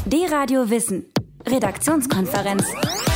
D-Radio Wissen. Redaktionskonferenz.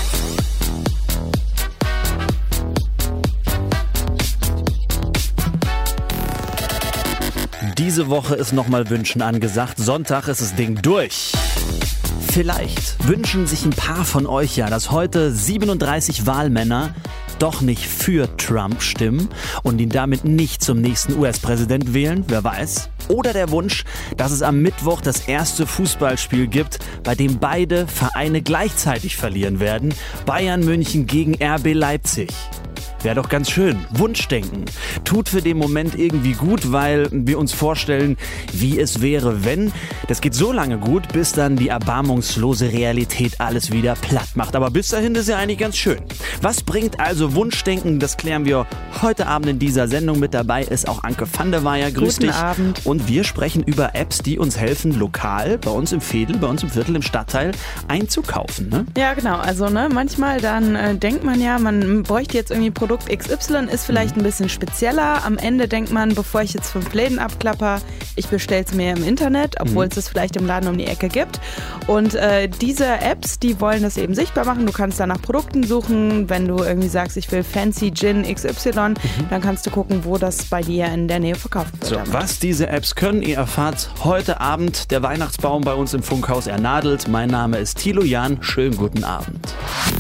Diese Woche ist nochmal Wünschen angesagt. Sonntag ist das Ding durch. Vielleicht wünschen sich ein paar von euch ja, dass heute 37 Wahlmänner doch nicht für Trump stimmen und ihn damit nicht zum nächsten US-Präsident wählen, wer weiß. Oder der Wunsch, dass es am Mittwoch das erste Fußballspiel gibt, bei dem beide Vereine gleichzeitig verlieren werden. Bayern München gegen RB Leipzig. Wäre doch ganz schön. Wunschdenken. Tut für den Moment irgendwie gut, weil wir uns vorstellen, wie es wäre, wenn. Das geht so lange gut, bis dann die erbarmungslose Realität alles wieder platt macht. Aber bis dahin ist ja eigentlich ganz schön. Was bringt also Wunschdenken? Das klären wir heute Abend in dieser Sendung. Mit dabei ist auch Anke van der Weyer. Grüß dich. Guten Abend. Und wir sprechen über Apps, die uns helfen, lokal, bei uns im Veedel, bei uns im Viertel, im Stadtteil einzukaufen. Ne? Ja, genau. Also manchmal dann denkt man ja, man bräuchte jetzt irgendwie Produkt XY, ist vielleicht ein bisschen spezieller. Am Ende denkt man, bevor ich jetzt 5 Läden abklapper, ich bestelle es mir im Internet, obwohl es das vielleicht im Laden um die Ecke gibt. Und diese Apps, die wollen das eben sichtbar machen. Du kannst da nach Produkten suchen. Wenn du irgendwie sagst, ich will Fancy Gin XY, dann kannst du gucken, wo das bei dir in der Nähe verkauft wird. So, was diese Apps können, ihr erfahrt heute Abend. Der Weihnachtsbaum bei uns im Funkhaus ernadelt. Mein Name ist Thilo Jahn. Schönen guten Abend.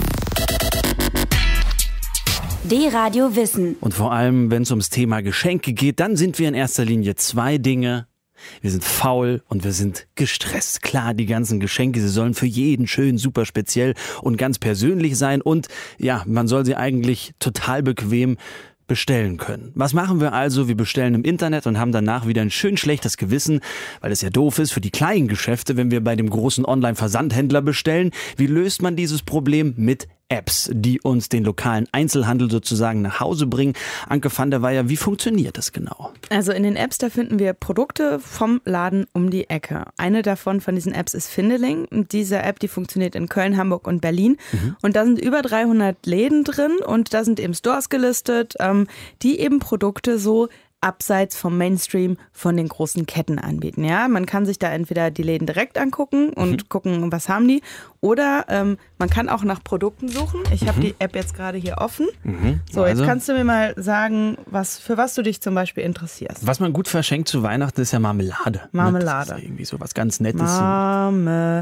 D-Radio Wissen. Und vor allem, wenn es ums Thema Geschenke geht, dann sind wir in erster Linie 2 Dinge. Wir sind faul und wir sind gestresst. Klar, die ganzen Geschenke, sie sollen für jeden schön, super speziell und ganz persönlich sein. Und ja, man soll sie eigentlich total bequem bestellen können. Was machen wir also? Wir bestellen im Internet und haben danach wieder ein schön schlechtes Gewissen, weil es ja doof ist für die kleinen Geschäfte, wenn wir bei dem großen Online-Versandhändler bestellen. Wie löst man dieses Problem? Mit Apps, die uns den lokalen Einzelhandel sozusagen nach Hause bringen. Anke van der Weyer, wie funktioniert das genau? Also in den Apps, da finden wir Produkte vom Laden um die Ecke. Eine davon von diesen Apps ist Findeling. Und diese App, die funktioniert in Köln, Hamburg und Berlin. Und da sind über 300 Läden drin und da sind eben Stores gelistet, die eben Produkte so abseits vom Mainstream von den großen Ketten anbieten. Ja, man kann sich da entweder die Läden direkt angucken und gucken, was haben die, oder man kann auch nach Produkten suchen. Ich habe die App jetzt gerade hier offen. So, jetzt kannst du mir mal sagen, für was du dich zum Beispiel interessierst. Was man gut verschenkt zu Weihnachten ist ja Marmelade. Marmelade. Das ist irgendwie so was ganz Nettes. Marmelade.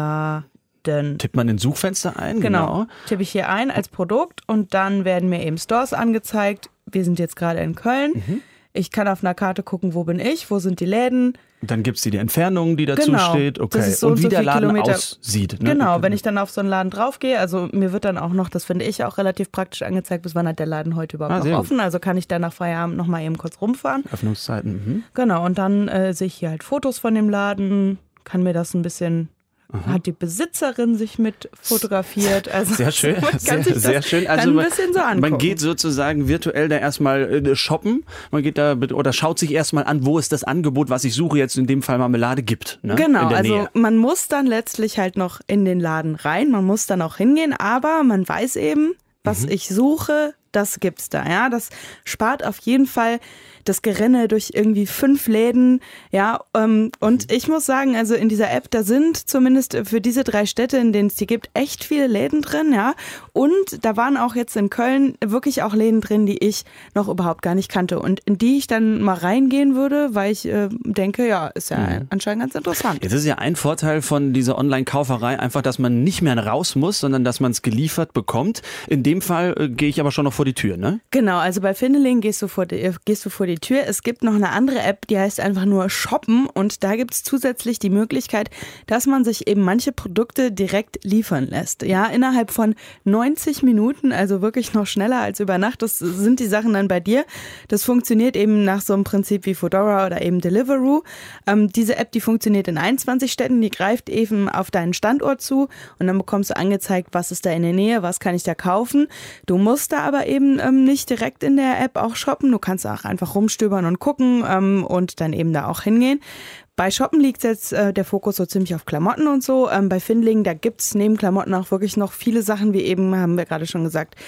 Tippt man in Suchfenster ein? Genau. Tippe ich hier ein als Produkt und dann werden mir eben Stores angezeigt. Wir sind jetzt gerade in Köln. Ich kann auf einer Karte gucken, wo bin ich, wo sind die Läden. Dann gibt es die Entfernung, die dazu steht. Okay. Das ist so und wie so der Laden Kilometer aussieht. Ne? Genau, wenn ich dann auf so einen Laden draufgehe, also mir wird dann auch noch, das finde ich auch relativ praktisch angezeigt, bis wann hat der Laden heute überhaupt noch offen. Also kann ich dann nach Feierabend noch mal eben kurz rumfahren. Öffnungszeiten. Genau, und dann sehe ich hier halt Fotos von dem Laden, kann mir das ein bisschen... Hat die Besitzerin sich mit fotografiert. Also sehr schön, sehr schön. Also ein bisschen so angucken. Man geht sozusagen virtuell da erstmal shoppen. Man geht da oder schaut sich erstmal an, wo es das Angebot, was ich suche, jetzt in dem Fall Marmelade gibt. Ne? Genau, in der also Nähe. Man muss dann letztlich halt noch in den Laden rein. Man muss dann auch hingehen, aber man weiß eben, was ich suche, das gibt's da. Ja, das spart auf jeden Fall das Gerenne durch irgendwie 5 Läden, ja, und ich muss sagen, also in dieser App, da sind zumindest für diese 3 Städte, in denen es die gibt, echt viele Läden drin, ja, und da waren auch jetzt in Köln wirklich auch Läden drin, die ich noch überhaupt gar nicht kannte und in die ich dann mal reingehen würde, weil ich denke, ja, ist ja anscheinend ganz interessant. Jetzt ist ja ein Vorteil von dieser Online-Kauferei einfach, dass man nicht mehr raus muss, sondern dass man es geliefert bekommt. In dem Fall gehe ich aber schon noch vor die Tür, ne? Genau, also bei Findeling gehst du vor die Tür. Es gibt noch eine andere App, die heißt einfach nur Shoppen und da gibt es zusätzlich die Möglichkeit, dass man sich eben manche Produkte direkt liefern lässt. Ja, innerhalb von 90 Minuten, also wirklich noch schneller als über Nacht. Das sind die Sachen dann bei dir. Das funktioniert eben nach so einem Prinzip wie Foodora oder eben Deliveroo. Diese App, die funktioniert in 21 Städten, die greift eben auf deinen Standort zu und dann bekommst du angezeigt, was ist da in der Nähe, was kann ich da kaufen. Du musst da aber eben nicht direkt in der App auch shoppen. Du kannst auch einfach rumstöbern und gucken und dann eben da auch hingehen. Bei Shoppen liegt jetzt der Fokus so ziemlich auf Klamotten und so. Bei Findeling, da gibt's neben Klamotten auch wirklich noch viele Sachen, wie eben, haben wir gerade schon gesagt,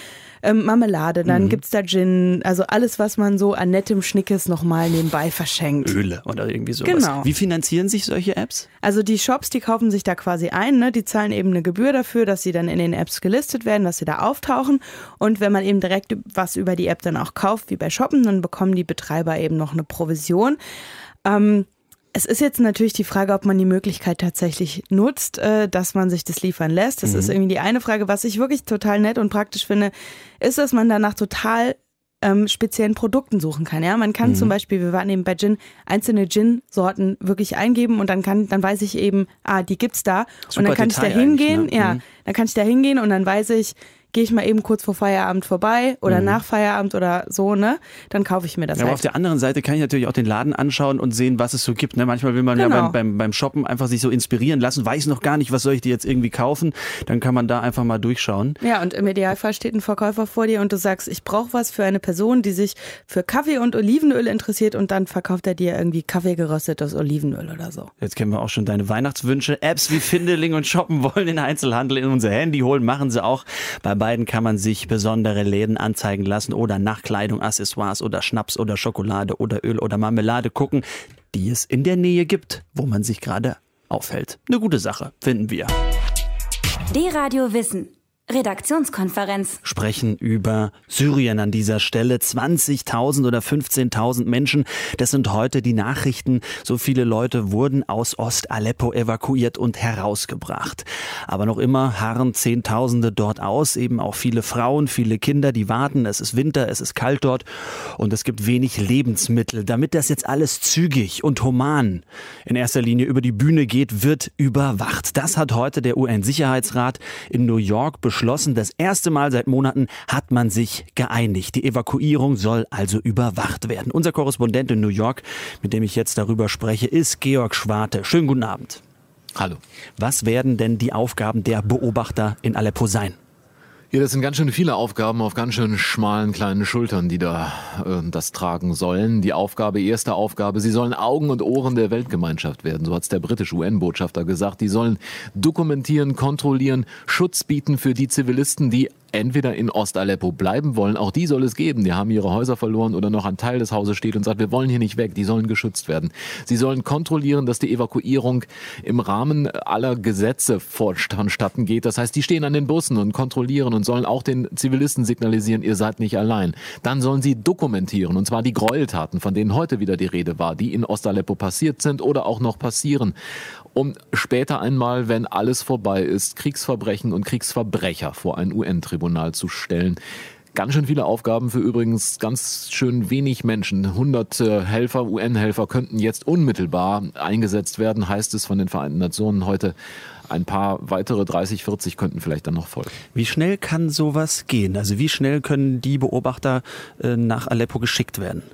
Marmelade, dann gibt's da Gin, also alles, was man so an nettem Schnickes nochmal nebenbei verschenkt. Öle oder irgendwie sowas. Genau. Wie finanzieren sich solche Apps? Also die Shops, die kaufen sich da quasi ein, ne? Die zahlen eben eine Gebühr dafür, dass sie dann in den Apps gelistet werden, dass sie da auftauchen. Und wenn man eben direkt was über die App dann auch kauft, wie bei Shoppen, dann bekommen die Betreiber eben noch eine Provision. Es ist jetzt natürlich die Frage, ob man die Möglichkeit tatsächlich nutzt, dass man sich das liefern lässt. Das ist irgendwie die eine Frage. Was ich wirklich total nett und praktisch finde, ist, dass man danach total speziellen Produkten suchen kann. Ja, man kann zum Beispiel, wir waren eben bei Gin, einzelne Gin-Sorten wirklich eingeben und dann weiß ich eben, die gibt's da. Super und dann kann Detail ich da hingehen, eigentlich, ne? dann kann ich da hingehen und dann weiß ich, gehe ich mal eben kurz vor Feierabend vorbei oder nach Feierabend oder so, ne? Dann kaufe ich mir das Ja, aber auf der anderen Seite kann ich natürlich auch den Laden anschauen und sehen, was es so gibt. Ne? Manchmal will man ja beim Shoppen einfach sich so inspirieren lassen, weiß noch gar nicht, was soll ich dir jetzt irgendwie kaufen. Dann kann man da einfach mal durchschauen. Ja, und im Idealfall steht ein Verkäufer vor dir und du sagst, ich brauche was für eine Person, die sich für Kaffee und Olivenöl interessiert und dann verkauft er dir irgendwie Kaffee geröstetes Olivenöl oder so. Jetzt kennen wir auch schon deine Weihnachtswünsche. Apps wie Findeling und Shoppen wollen den Einzelhandel in unser Handy holen, machen sie auch. Bei beiden kann man sich besondere Läden anzeigen lassen oder nach Kleidung, Accessoires oder Schnaps oder Schokolade oder Öl oder Marmelade gucken, die es in der Nähe gibt, wo man sich gerade aufhält. Eine gute Sache, finden wir. D-Radio Wissen. Redaktionskonferenz. Sprechen über Syrien an dieser Stelle. 20.000 oder 15.000 Menschen. Das sind heute die Nachrichten. So viele Leute wurden aus Ost-Aleppo evakuiert und herausgebracht. Aber noch immer harren Zehntausende dort aus. Eben auch viele Frauen, viele Kinder, die warten. Es ist Winter, es ist kalt dort und es gibt wenig Lebensmittel. Damit das jetzt alles zügig und human in erster Linie über die Bühne geht, wird überwacht. Das hat heute der UN-Sicherheitsrat in New York beschlossen. Das erste Mal seit Monaten hat man sich geeinigt. Die Evakuierung soll also überwacht werden. Unser Korrespondent in New York, mit dem ich jetzt darüber spreche, ist Georg Schwarte. Schönen guten Abend. Hallo. Was werden denn die Aufgaben der Beobachter in Aleppo sein? Ja, das sind ganz schön viele Aufgaben auf ganz schön schmalen kleinen Schultern, die da das tragen sollen. Die erste Aufgabe, sie sollen Augen und Ohren der Weltgemeinschaft werden. So hat es der britische UN-Botschafter gesagt. Die sollen dokumentieren, kontrollieren, Schutz bieten für die Zivilisten, die entweder in Ost-Aleppo bleiben wollen, auch die soll es geben, die haben ihre Häuser verloren oder noch ein Teil des Hauses steht und sagt, wir wollen hier nicht weg, die sollen geschützt werden. Sie sollen kontrollieren, dass die Evakuierung im Rahmen aller Gesetze vonstatten geht. Das heißt, die stehen an den Bussen und kontrollieren und sollen auch den Zivilisten signalisieren, ihr seid nicht allein. Dann sollen sie dokumentieren, und zwar die Gräueltaten, von denen heute wieder die Rede war, die in Ost-Aleppo passiert sind oder auch noch passieren, um später einmal, wenn alles vorbei ist, Kriegsverbrechen und Kriegsverbrecher vor ein UN-Tribunal zu stellen. Ganz schön viele Aufgaben für übrigens ganz schön wenig Menschen. 100 Helfer, UN-Helfer könnten jetzt unmittelbar eingesetzt werden, heißt es von den Vereinten Nationen heute. Ein paar weitere 30, 40 könnten vielleicht dann noch folgen. Wie schnell kann sowas gehen? Also wie schnell können die Beobachter nach Aleppo geschickt werden?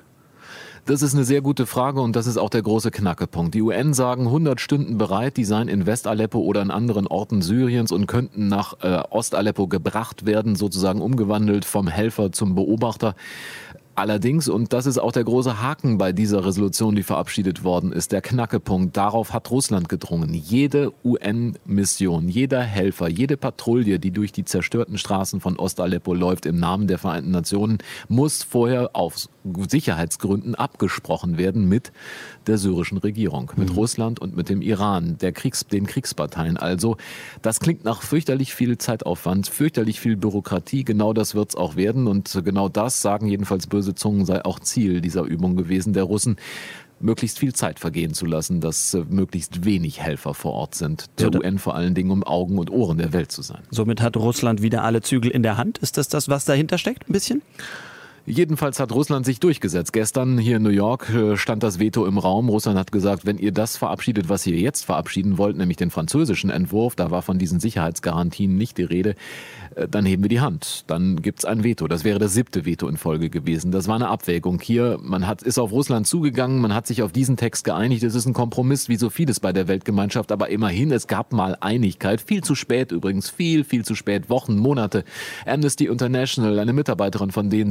Das ist eine sehr gute Frage und das ist auch der große Knackepunkt. Die UN sagen 100 Stunden bereit, die seien in West-Aleppo oder in anderen Orten Syriens und könnten nach Ost-Aleppo gebracht werden, sozusagen umgewandelt vom Helfer zum Beobachter. Allerdings, und das ist auch der große Haken bei dieser Resolution, die verabschiedet worden ist, der Knackepunkt, darauf hat Russland gedrungen. Jede UN-Mission, jeder Helfer, jede Patrouille, die durch die zerstörten Straßen von Ost-Aleppo läuft im Namen der Vereinten Nationen, muss vorher aus Sicherheitsgründen abgesprochen werden mit der syrischen Regierung, mit Russland und mit dem Iran, den Kriegsparteien. Also das klingt nach fürchterlich viel Zeitaufwand, fürchterlich viel Bürokratie. Genau das wird es auch werden und genau das, sagen jedenfalls böse Zungen, sei auch Ziel dieser Übung gewesen der Russen, möglichst viel Zeit vergehen zu lassen, dass möglichst wenig Helfer vor Ort sind. Der UN vor allen Dingen, um Augen und Ohren der Welt zu sein. Somit hat Russland wieder alle Zügel in der Hand. Ist das, was dahinter steckt, ein bisschen? Jedenfalls hat Russland sich durchgesetzt. Gestern hier in New York stand das Veto im Raum. Russland hat gesagt, wenn ihr das verabschiedet, was ihr jetzt verabschieden wollt, nämlich den französischen Entwurf, da war von diesen Sicherheitsgarantien nicht die Rede, dann heben wir die Hand. Dann gibt's ein Veto. Das wäre das 7. Veto in Folge gewesen. Das war eine Abwägung hier. Ist auf Russland zugegangen, man hat sich auf diesen Text geeinigt. Es ist ein Kompromiss, wie so vieles bei der Weltgemeinschaft, aber immerhin, es gab mal Einigkeit. Viel zu spät übrigens, viel zu spät, Wochen, Monate. Amnesty International, eine Mitarbeiterin von denen, sitzt hier gerade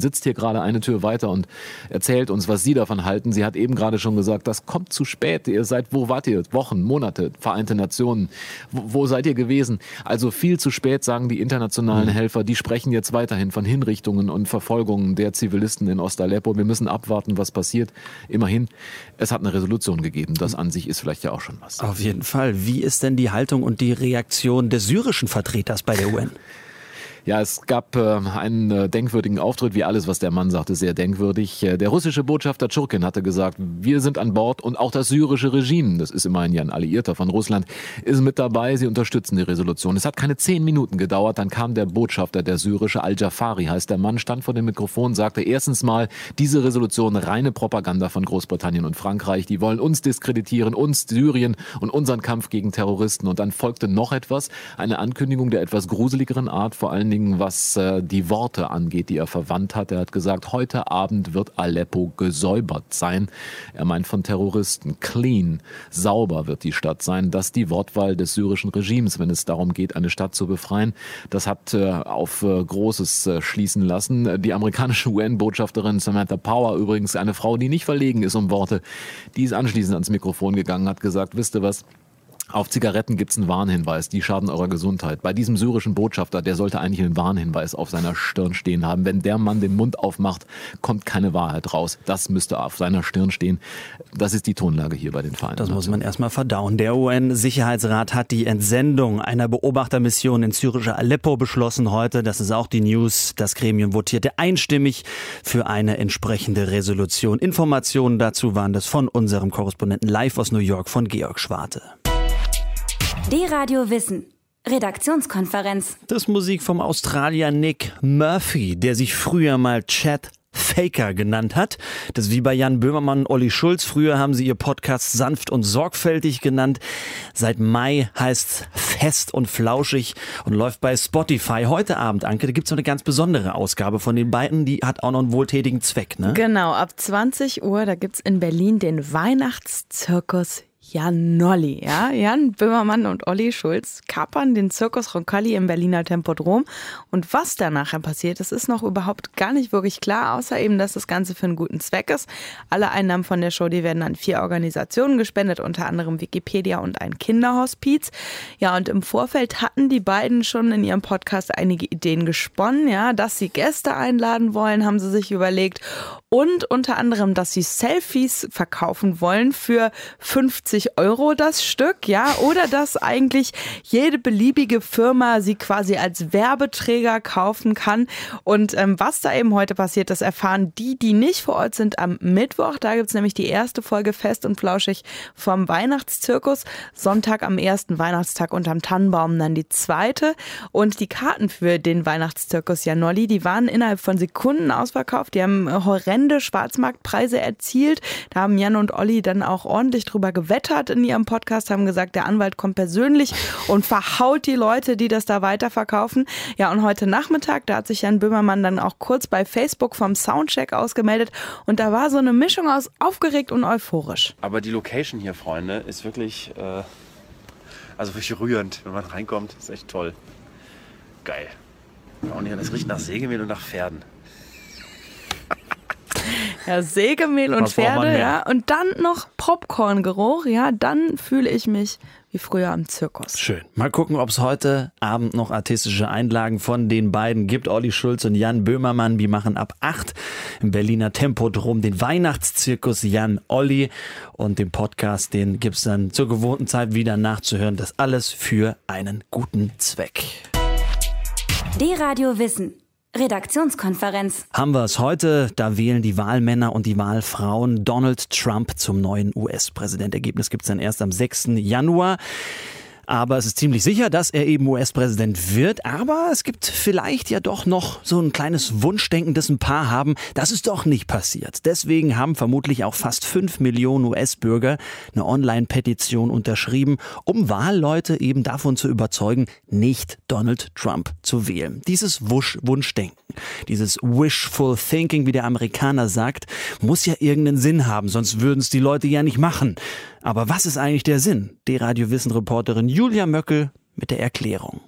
gerade eine Tür weiter und erzählt uns, was Sie davon halten. Sie hat eben gerade schon gesagt, das kommt zu spät. Wo wart ihr? Wochen, Monate, Vereinte Nationen. Wo seid ihr gewesen? Also viel zu spät, sagen die internationalen Helfer. Die sprechen jetzt weiterhin von Hinrichtungen und Verfolgungen der Zivilisten in Ost-Aleppo. Wir müssen abwarten, was passiert. Immerhin, es hat eine Resolution gegeben. Das an sich ist vielleicht ja auch schon was. Auf jeden Fall. Wie ist denn die Haltung und die Reaktion des syrischen Vertreters bei der UN? Ja, es gab einen denkwürdigen Auftritt, wie alles, was der Mann sagte, sehr denkwürdig. Der russische Botschafter Tschurkin hatte gesagt, wir sind an Bord und auch das syrische Regime, das ist immerhin ja ein Alliierter von Russland, ist mit dabei, sie unterstützen die Resolution. Es hat keine 10 Minuten gedauert, dann kam der Botschafter, der syrische Al-Jafari heißt der Mann, stand vor dem Mikrofon, sagte erstens mal, diese Resolution reine Propaganda von Großbritannien und Frankreich, die wollen uns diskreditieren, uns, Syrien und unseren Kampf gegen Terroristen. Und dann folgte noch etwas, eine Ankündigung der etwas gruseligeren Art, vor allen Dingen was die Worte angeht, die er verwandt hat. Er hat gesagt, heute Abend wird Aleppo gesäubert sein. Er meint von Terroristen. Clean, sauber wird die Stadt sein. Das ist die Wortwahl des syrischen Regimes, wenn es darum geht, eine Stadt zu befreien. Das hat auf Großes schließen lassen. Die amerikanische UN-Botschafterin Samantha Power, übrigens eine Frau, die nicht verlegen ist um Worte, die ist anschließend ans Mikrofon gegangen, hat gesagt, wisst ihr was? Auf Zigaretten gibt's einen Warnhinweis, die schaden eurer Gesundheit. Bei diesem syrischen Botschafter, der sollte eigentlich einen Warnhinweis auf seiner Stirn stehen haben. Wenn der Mann den Mund aufmacht, kommt keine Wahrheit raus. Das müsste auf seiner Stirn stehen. Das ist die Tonlage hier bei den Vereinten Nationen. Das muss man erstmal verdauen. Der UN-Sicherheitsrat hat die Entsendung einer Beobachtermission ins syrische Aleppo beschlossen heute. Das ist auch die News. Das Gremium votierte einstimmig für eine entsprechende Resolution. Informationen dazu waren das von unserem Korrespondenten live aus New York, von Georg Schwarte. D-Radio Wissen. Redaktionskonferenz. Das ist Musik vom Australier Nick Murphy, der sich früher mal Chad Faker genannt hat. Das ist wie bei Jan Böhmermann und Olli Schulz. Früher haben sie ihr Podcast sanft und sorgfältig genannt. Seit Mai heißt Fest und Flauschig und läuft bei Spotify. Heute Abend, Anke, da gibt es eine ganz besondere Ausgabe von den beiden. Die hat auch noch einen wohltätigen Zweck, ne? Genau, ab 20 Uhr, da gibt's in Berlin den Weihnachtszirkus Janolli, ja. Jan Böhmermann und Olli Schulz kapern den Zirkus Roncalli im Berliner Tempodrom. Und was da nachher passiert, das ist noch überhaupt gar nicht wirklich klar, außer eben, dass das Ganze für einen guten Zweck ist. Alle Einnahmen von der Show, die werden an 4 Organisationen gespendet, unter anderem Wikipedia und ein Kinderhospiz. Ja, und im Vorfeld hatten die beiden schon in ihrem Podcast einige Ideen gesponnen, ja, dass sie Gäste einladen wollen, haben sie sich überlegt. Und unter anderem, dass sie Selfies verkaufen wollen für 50 € das Stück, ja, oder dass eigentlich jede beliebige Firma sie quasi als Werbeträger kaufen kann. Und was da eben heute passiert, das erfahren die nicht vor Ort sind am Mittwoch. Da gibt's nämlich die erste Folge Fest und Flauschig vom Weihnachtszirkus. Sonntag am ersten Weihnachtstag unterm Tannenbaum dann die zweite. Und die Karten für den Weihnachtszirkus Janolli, die waren innerhalb von Sekunden ausverkauft. Die haben horrende Schwarzmarktpreise erzielt. Da haben Jan und Olli dann auch ordentlich drüber gewettert in ihrem Podcast, haben gesagt, der Anwalt kommt persönlich und verhaut die Leute, die das da weiterverkaufen. Ja, und heute Nachmittag, da hat sich Jan Böhmermann dann auch kurz bei Facebook vom Soundcheck ausgemeldet und da war so eine Mischung aus aufgeregt und euphorisch. Aber die Location hier, Freunde, ist wirklich, wirklich rührend. Wenn man reinkommt, ist echt toll. Geil. Und das riecht nach Sägemehl und nach Pferden. Ja, Sägemehl und Pferde, ja. Und dann noch Popcorn-Geruch, ja, dann fühle ich mich wie früher am Zirkus. Schön. Mal gucken, ob es heute Abend noch artistische Einlagen von den beiden gibt. Olli Schulz und Jan Böhmermann, die machen ab 8 im Berliner Tempodrom den Weihnachtszirkus Jan Olli. Und den Podcast, den gibt's dann zur gewohnten Zeit wieder nachzuhören. Das alles für einen guten Zweck. D-Radio Wissen. Redaktionskonferenz. Haben wir es heute, da wählen die Wahlmänner und die Wahlfrauen Donald Trump zum neuen US-Präsident. Ergebnis gibt es dann erst am 6. Januar. Aber es ist ziemlich sicher, dass er eben US-Präsident wird. Aber es gibt vielleicht ja doch noch so ein kleines Wunschdenken, das ein paar haben. Das ist doch nicht passiert. Deswegen haben vermutlich auch fast 5 Millionen US-Bürger eine Online-Petition unterschrieben, um Wahlleute eben davon zu überzeugen, nicht Donald Trump zu wählen. Dieses Wunschdenken, dieses Wishful Thinking, wie der Amerikaner sagt, muss ja irgendeinen Sinn haben, sonst würden es die Leute ja nicht machen. Aber was ist eigentlich der Sinn? D-Radio-Wissen-Reporterin Julia Möckel mit der Erklärung.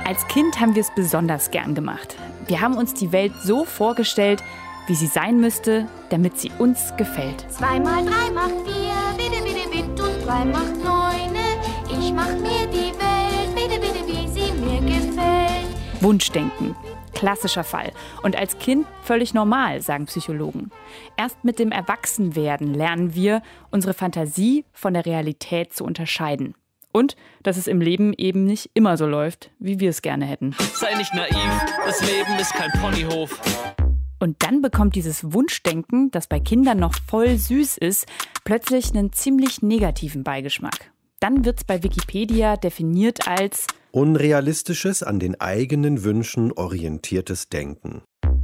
Als Kind haben wir es besonders gern gemacht. Wir haben uns die Welt so vorgestellt, wie sie sein müsste, damit sie uns gefällt. 2 mal 3 macht 4, bitte, bitte, bitte, und 3 macht 9. Ich mach mir die Welt, bitte, bitte, wie sie mir gefällt. Wunschdenken. Klassischer Fall. Und als Kind völlig normal, sagen Psychologen. Erst mit dem Erwachsenwerden lernen wir, unsere Fantasie von der Realität zu unterscheiden. Und dass es im Leben eben nicht immer so läuft, wie wir es gerne hätten. Sei nicht naiv, das Leben ist kein Ponyhof. Und dann bekommt dieses Wunschdenken, das bei Kindern noch voll süß ist, plötzlich einen ziemlich negativen Beigeschmack. Dann wird es bei Wikipedia definiert als unrealistisches, an den eigenen Wünschen orientiertes Denken.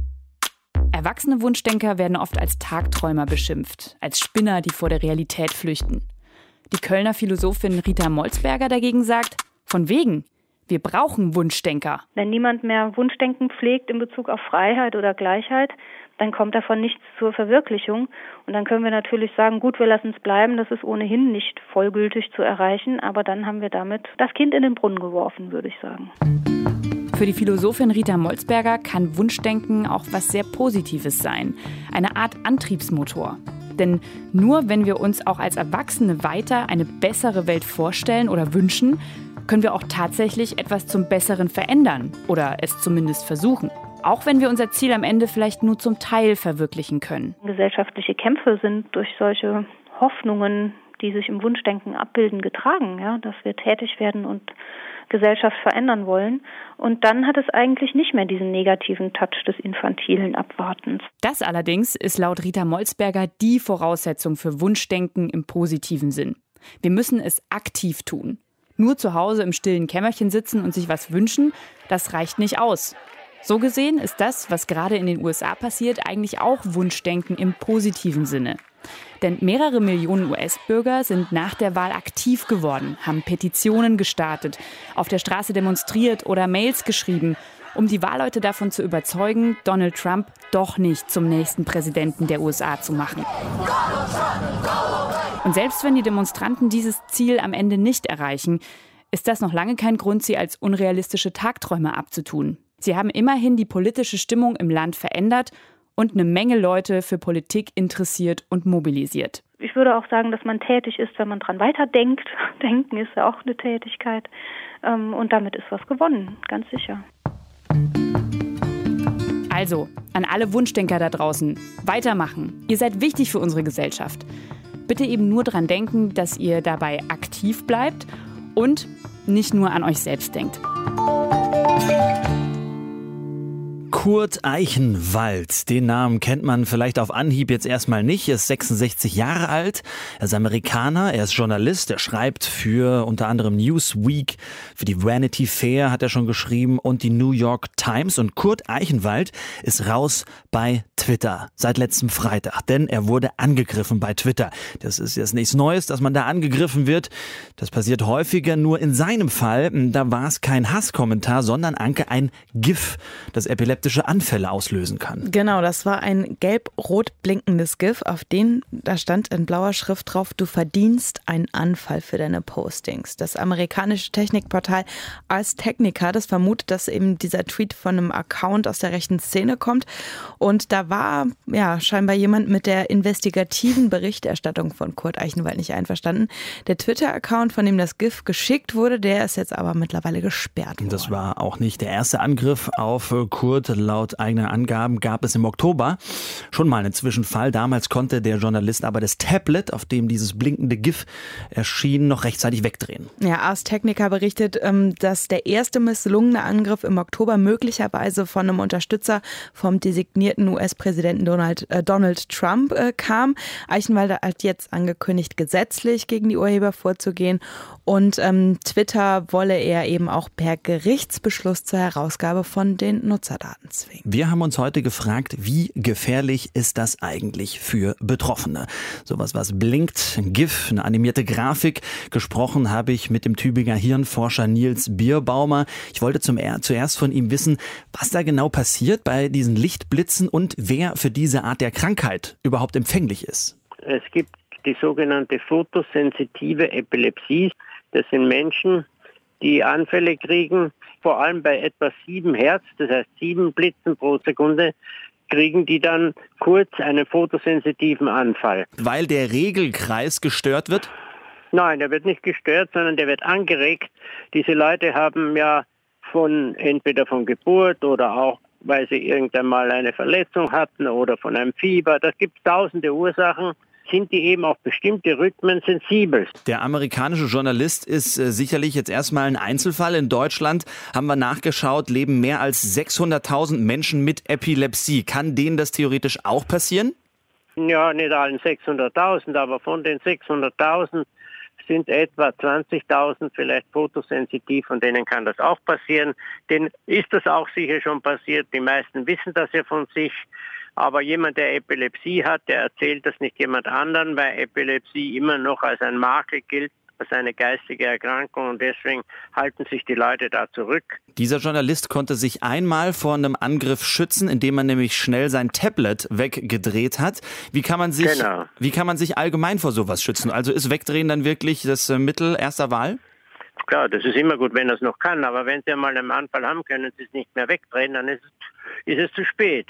Erwachsene Wunschdenker werden oft als Tagträumer beschimpft, als Spinner, die vor der Realität flüchten. Die Kölner Philosophin Rita Molzberger dagegen sagt, von wegen, wir brauchen Wunschdenker. Wenn niemand mehr Wunschdenken pflegt in Bezug auf Freiheit oder Gleichheit, dann kommt davon nichts zur Verwirklichung. Und dann können wir natürlich sagen, gut, wir lassen es bleiben, das ist ohnehin nicht vollgültig zu erreichen, aber dann haben wir damit das Kind in den Brunnen geworfen, würde ich sagen. Für die Philosophin Rita Molzberger kann Wunschdenken auch was sehr Positives sein. Eine Art Antriebsmotor. Denn nur wenn wir uns auch als Erwachsene weiter eine bessere Welt vorstellen oder wünschen, können wir auch tatsächlich etwas zum Besseren verändern oder es zumindest versuchen. Auch wenn wir unser Ziel am Ende vielleicht nur zum Teil verwirklichen können. Gesellschaftliche Kämpfe sind durch solche Hoffnungen, die sich im Wunschdenken abbilden, getragen, ja, dass wir tätig werden und Gesellschaft verändern wollen. Und dann hat es eigentlich nicht mehr diesen negativen Touch des infantilen Abwartens. Das allerdings ist laut Rita Molzberger die Voraussetzung für Wunschdenken im positiven Sinn. Wir müssen es aktiv tun. Nur zu Hause im stillen Kämmerchen sitzen und sich was wünschen, das reicht nicht aus. So gesehen ist das, was gerade in den USA passiert, eigentlich auch Wunschdenken im positiven Sinne. Denn mehrere Millionen US-Bürger sind nach der Wahl aktiv geworden, haben Petitionen gestartet, auf der Straße demonstriert oder Mails geschrieben, um die Wahlleute davon zu überzeugen, Donald Trump doch nicht zum nächsten Präsidenten der USA zu machen. Und selbst wenn die Demonstranten dieses Ziel am Ende nicht erreichen, ist das noch lange kein Grund, sie als unrealistische Tagträume abzutun. Sie haben immerhin die politische Stimmung im Land verändert und eine Menge Leute für Politik interessiert und mobilisiert. Ich würde auch sagen, dass man tätig ist, wenn man dran weiterdenkt. Denken ist ja auch eine Tätigkeit. Und damit ist was gewonnen, ganz sicher. Also, an alle Wunschdenker da draußen, weitermachen. Ihr seid wichtig für unsere Gesellschaft. Bitte eben nur dran denken, dass ihr dabei aktiv bleibt und nicht nur an euch selbst denkt. Kurt Eichenwald, den Namen kennt man vielleicht auf Anhieb jetzt erstmal nicht. Er ist 66 Jahre alt, er ist Amerikaner, er ist Journalist, er schreibt für unter anderem Newsweek, für die Vanity Fair hat er schon geschrieben und die New York Times. Und Kurt Eichenwald ist raus bei Twitter seit letztem Freitag, denn er wurde angegriffen bei Twitter. Das ist jetzt nichts Neues, dass man da angegriffen wird. Das passiert häufiger, nur in seinem Fall, da war es kein Hasskommentar, sondern Anke, ein GIF, das epileptische Anfälle auslösen kann. Genau, das war ein gelb-rot blinkendes GIF, auf dem, da stand in blauer Schrift drauf, du verdienst einen Anfall für deine Postings. Das amerikanische Technikportal Ars Technica, das vermutet, dass eben dieser Tweet von einem Account aus der rechten Szene kommt. Und da war ja scheinbar jemand mit der investigativen Berichterstattung von Kurt Eichenwald nicht einverstanden. Der Twitter-Account, von dem das GIF geschickt wurde, der ist jetzt aber mittlerweile gesperrt worden. Das war auch nicht der erste Angriff auf Kurt. Laut eigenen Angaben gab es im Oktober schon mal einen Zwischenfall. Damals konnte der Journalist aber das Tablet, auf dem dieses blinkende GIF erschien, noch rechtzeitig wegdrehen. Ja, Ars Technica berichtet, dass der erste misslungene Angriff im Oktober möglicherweise von einem Unterstützer vom designierten US-Präsidenten Donald Trump kam. Eichenwald hat jetzt angekündigt, gesetzlich gegen die Urheber vorzugehen. Und Twitter wolle er eben auch per Gerichtsbeschluss zur Herausgabe von den Nutzerdaten zwingen. Wir haben uns heute gefragt, wie gefährlich ist das eigentlich für Betroffene? Sowas, was blinkt, ein GIF, eine animierte Grafik. Gesprochen habe ich mit dem Tübinger Hirnforscher Nils Bierbaumer. Ich wollte zuerst von ihm wissen, was da genau passiert bei diesen Lichtblitzen und wer für diese Art der Krankheit überhaupt empfänglich ist. Es gibt die sogenannte photosensitive Epilepsie. Das sind Menschen, die Anfälle kriegen, vor allem bei etwa 7 Hertz, das heißt 7 Blitzen pro Sekunde, kriegen die dann kurz einen photosensitiven Anfall. Weil der Regelkreis gestört wird? Nein, der wird nicht gestört, sondern der wird angeregt. Diese Leute haben ja entweder von Geburt oder auch, weil sie irgendwann mal eine Verletzung hatten oder von einem Fieber, da gibt es tausende Ursachen, sind die eben auf bestimmte Rhythmen sensibel. Der amerikanische Journalist ist sicherlich jetzt erstmal ein Einzelfall. In Deutschland, haben wir nachgeschaut, leben mehr als 600.000 Menschen mit Epilepsie. Kann denen das theoretisch auch passieren? Ja, nicht allen 600.000, aber von den 600.000 sind etwa 20.000 vielleicht photosensitiv, von denen kann das auch passieren. Denen ist das auch sicher schon passiert. Die meisten wissen das ja von sich. Aber jemand, der Epilepsie hat, der erzählt das nicht jemand anderen, weil Epilepsie immer noch als ein Makel gilt, als eine geistige Erkrankung, und deswegen halten sich die Leute da zurück. Dieser Journalist konnte sich einmal vor einem Angriff schützen, indem man nämlich schnell sein Tablet weggedreht hat. Wie kann man sich allgemein vor sowas schützen? Also ist Wegdrehen dann wirklich das Mittel erster Wahl? Klar, das ist immer gut, wenn er es noch kann, aber wenn Sie einmal einen Anfall haben, können Sie es nicht mehr wegdrehen, dann ist es zu spät.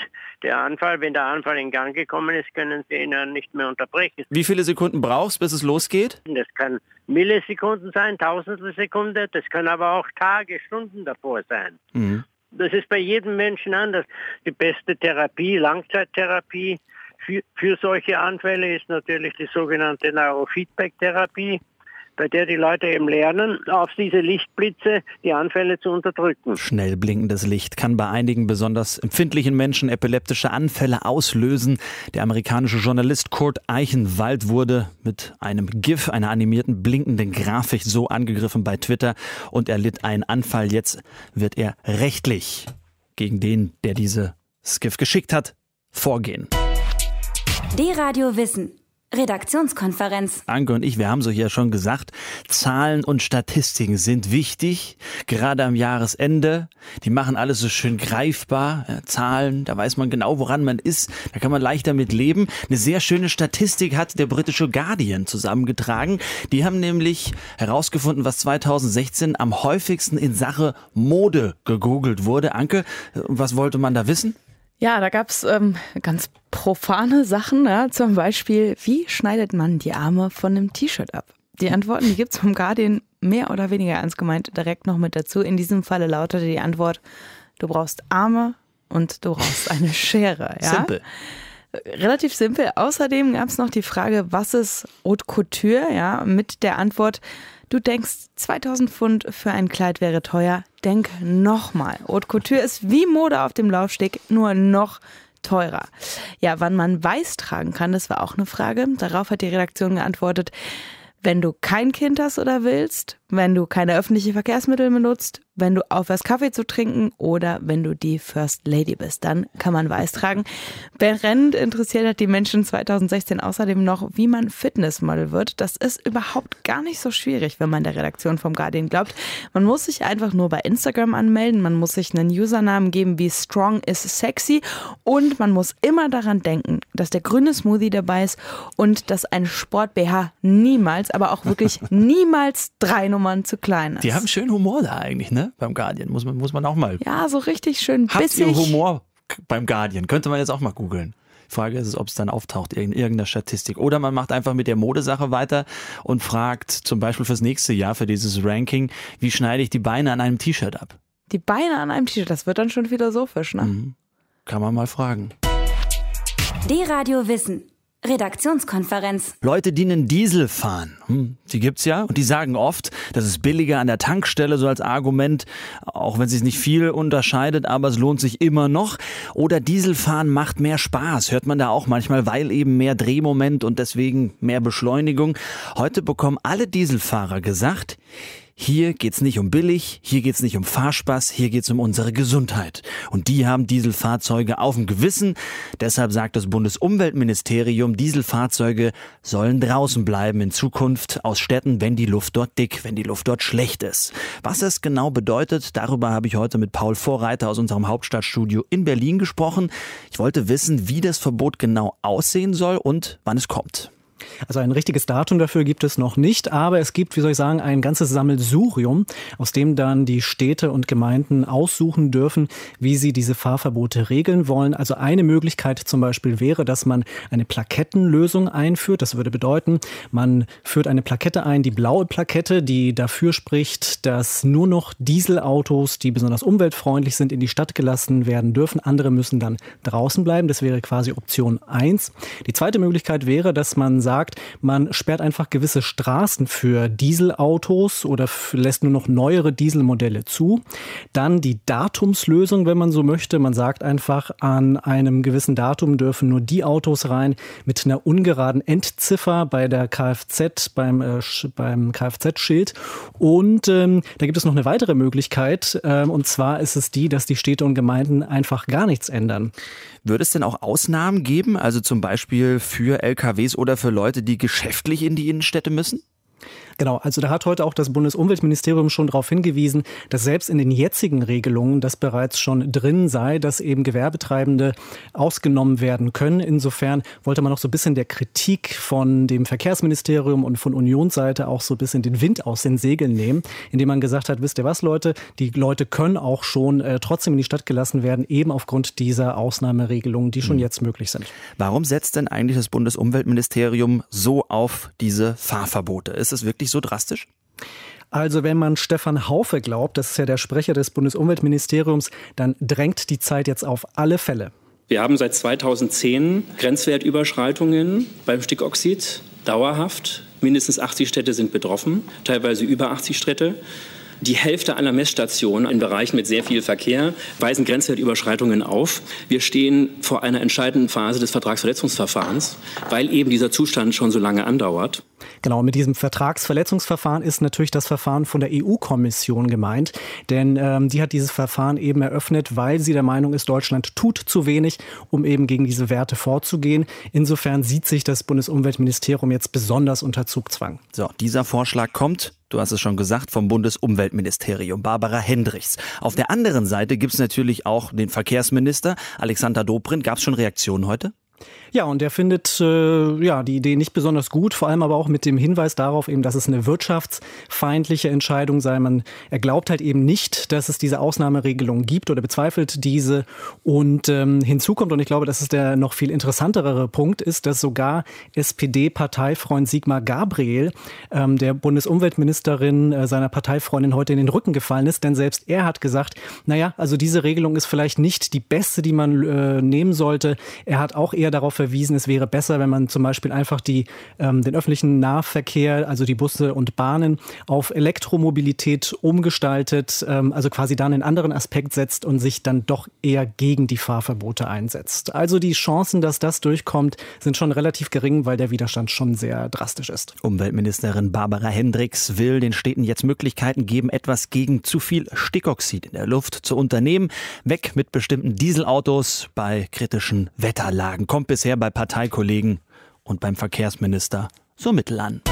Wenn der Anfall in Gang gekommen ist, können Sie ihn dann nicht mehr unterbrechen. Wie viele Sekunden brauchst du, bis es losgeht? Das kann Millisekunden sein, Tausendstelsekunde, das kann aber auch Tage, Stunden davor sein. Mhm. Das ist bei jedem Menschen anders. Die beste Therapie, Langzeittherapie für solche Anfälle ist natürlich die sogenannte Neurofeedback-Therapie, bei der die Leute eben lernen, auf diese Lichtblitze die Anfälle zu unterdrücken. Schnell blinkendes Licht kann bei einigen besonders empfindlichen Menschen epileptische Anfälle auslösen. Der amerikanische Journalist Kurt Eichenwald wurde mit einem GIF, einer animierten blinkenden Grafik, so angegriffen bei Twitter und erlitt einen Anfall. Jetzt wird er rechtlich gegen den, der dieses GIF geschickt hat, vorgehen. D-Radio Wissen. Redaktionskonferenz. Anke und ich, wir haben es euch ja schon gesagt, Zahlen und Statistiken sind wichtig, gerade am Jahresende. Die machen alles so schön greifbar. Ja, Zahlen, da weiß man genau, woran man ist. Da kann man leicht damit leben. Eine sehr schöne Statistik hat der britische Guardian zusammengetragen. Die haben nämlich herausgefunden, was 2016 am häufigsten in Sache Mode gegoogelt wurde. Anke, was wollte man da wissen? Ja, da gab's ganz profane Sachen, ja? Zum Beispiel, wie schneidet man die Arme von einem T-Shirt ab? Die Antworten, die gibt's vom Guardian mehr oder weniger ernst gemeint direkt noch mit dazu. In diesem Falle lautete die Antwort, du brauchst Arme und du brauchst eine Schere. Ja? Simpel. Relativ simpel. Außerdem gab's noch die Frage, was ist Haute Couture? Ja, mit der Antwort, du denkst, 2000 Pfund für ein Kleid wäre teuer. Denk nochmal. Haute Couture ist wie Mode auf dem Laufsteg, nur noch teurer. Ja, wann man weiß tragen kann, das war auch eine Frage. Darauf hat die Redaktion geantwortet, wenn du kein Kind hast oder willst, wenn du keine öffentlichen Verkehrsmittel benutzt, wenn du aufhörst, Kaffee zu trinken oder wenn du die First Lady bist, dann kann man weiß tragen. Brennend interessiert hat die Menschen 2016 außerdem noch, wie man Fitnessmodel wird. Das ist überhaupt gar nicht so schwierig, wenn man der Redaktion vom Guardian glaubt. Man muss sich einfach nur bei Instagram anmelden, man muss sich einen Usernamen geben wie Strong is Sexy und man muss immer daran denken, dass der grüne Smoothie dabei ist und dass ein Sport-BH niemals, aber auch wirklich niemals 3 Nummern zu klein ist. Die haben schön Humor da eigentlich, ne? Beim Guardian. Muss man auch mal. Ja, so richtig schön bissig. Habt ihr Humor beim Guardian? Könnte man jetzt auch mal googeln. Die Frage ist, ob es dann auftaucht in irgendeiner Statistik. Oder man macht einfach mit der Modesache weiter und fragt zum Beispiel fürs nächste Jahr, für dieses Ranking, wie schneide ich die Beine an einem T-Shirt ab? Die Beine an einem T-Shirt, das wird dann schon philosophisch, ne? Mhm. Kann man mal fragen. D-Radio Wissen. Redaktionskonferenz. Leute, die einen Diesel fahren, die gibt's ja und die sagen oft, das ist billiger an der Tankstelle, so als Argument, auch wenn es sich nicht viel unterscheidet, aber es lohnt sich immer noch. Oder Dieselfahren macht mehr Spaß, hört man da auch manchmal, weil eben mehr Drehmoment und deswegen mehr Beschleunigung. Heute bekommen alle Dieselfahrer gesagt, hier geht's nicht um billig, hier geht's nicht um Fahrspaß, hier geht's um unsere Gesundheit. Und die haben Dieselfahrzeuge auf dem Gewissen. Deshalb sagt das Bundesumweltministerium, Dieselfahrzeuge sollen draußen bleiben in Zukunft aus Städten, wenn die Luft dort dick, wenn die Luft dort schlecht ist. Was es genau bedeutet, darüber habe ich heute mit Paul Vorreiter aus unserem Hauptstadtstudio in Berlin gesprochen. Ich wollte wissen, wie das Verbot genau aussehen soll und wann es kommt. Also ein richtiges Datum dafür gibt es noch nicht, aber es gibt, wie soll ich sagen, ein ganzes Sammelsurium, aus dem dann die Städte und Gemeinden aussuchen dürfen, wie sie diese Fahrverbote regeln wollen. Also eine Möglichkeit zum Beispiel wäre, dass man eine Plakettenlösung einführt. Das würde bedeuten, man führt eine Plakette ein, die blaue Plakette, die dafür spricht, dass nur noch Dieselautos, die besonders umweltfreundlich sind, in die Stadt gelassen werden dürfen. Andere müssen dann draußen bleiben. Das wäre quasi Option 1. Die zweite Möglichkeit wäre, dass man sagt, man sperrt einfach gewisse Straßen für Dieselautos oder lässt nur noch neuere Dieselmodelle zu. Dann die Datumslösung, wenn man so möchte. Man sagt einfach, an einem gewissen Datum dürfen nur die Autos rein mit einer ungeraden Endziffer bei der Kfz, beim Kfz-Schild. Und da gibt es noch eine weitere Möglichkeit. Und zwar ist es die, dass die Städte und Gemeinden einfach gar nichts ändern. Würde es denn auch Ausnahmen geben, also zum Beispiel für LKWs oder für Leute, die geschäftlich in die Innenstädte müssen? Genau, also da hat heute auch das Bundesumweltministerium schon darauf hingewiesen, dass selbst in den jetzigen Regelungen das bereits schon drin sei, dass eben Gewerbetreibende ausgenommen werden können. Insofern wollte man noch so ein bisschen der Kritik von dem Verkehrsministerium und von Unionsseite auch so ein bisschen den Wind aus den Segeln nehmen, indem man gesagt hat, wisst ihr was, Leute, die Leute können auch schon trotzdem in die Stadt gelassen werden, eben aufgrund dieser Ausnahmeregelungen, die schon jetzt möglich sind. Warum setzt denn eigentlich das Bundesumweltministerium so auf diese Fahrverbote? Ist es wirklich so drastisch? Also wenn man Stefan Haufe glaubt, das ist ja der Sprecher des Bundesumweltministeriums, dann drängt die Zeit jetzt auf alle Fälle. Wir haben seit 2010 Grenzwertüberschreitungen beim Stickoxid, dauerhaft. Mindestens 80 Städte sind betroffen, teilweise über 80 Städte. Die Hälfte aller Messstationen in Bereichen mit sehr viel Verkehr weisen Grenzwertüberschreitungen auf. Wir stehen vor einer entscheidenden Phase des Vertragsverletzungsverfahrens, weil eben dieser Zustand schon so lange andauert. Genau, mit diesem Vertragsverletzungsverfahren ist natürlich das Verfahren von der EU-Kommission gemeint. Denn die hat dieses Verfahren eben eröffnet, weil sie der Meinung ist, Deutschland tut zu wenig, um eben gegen diese Werte vorzugehen. Insofern sieht sich das Bundesumweltministerium jetzt besonders unter Zugzwang. So, dieser Vorschlag kommt, du hast es schon gesagt, vom Bundesumweltministerium, Barbara Hendrichs. Auf der anderen Seite gibt es natürlich auch den Verkehrsminister, Alexander Dobrindt. Gab es schon Reaktionen heute? Ja, und er findet die Idee nicht besonders gut, vor allem aber auch mit dem Hinweis darauf, eben, dass es eine wirtschaftsfeindliche Entscheidung sei. Er glaubt halt eben nicht, dass es diese Ausnahmeregelung gibt oder bezweifelt diese. Und hinzu kommt, und ich glaube, das ist der noch viel interessantere Punkt, ist, dass sogar SPD-Parteifreund Sigmar Gabriel der Bundesumweltministerin, seiner Parteifreundin, heute in den Rücken gefallen ist. Denn selbst er hat gesagt, naja, also diese Regelung ist vielleicht nicht die beste, die man nehmen sollte. Er hat auch eher darauf verwiesen, es wäre besser, wenn man zum Beispiel einfach den öffentlichen Nahverkehr, also die Busse und Bahnen, auf Elektromobilität umgestaltet, also quasi da einen anderen Aspekt setzt und sich dann doch eher gegen die Fahrverbote einsetzt. Also die Chancen, dass das durchkommt, sind schon relativ gering, weil der Widerstand schon sehr drastisch ist. Umweltministerin Barbara Hendrichs will den Städten jetzt Möglichkeiten geben, etwas gegen zu viel Stickoxid in der Luft zu unternehmen. Weg mit bestimmten Dieselautos bei kritischen Wetterlagen. Kommt bisher bei Parteikollegen und beim Verkehrsminister so mittel an.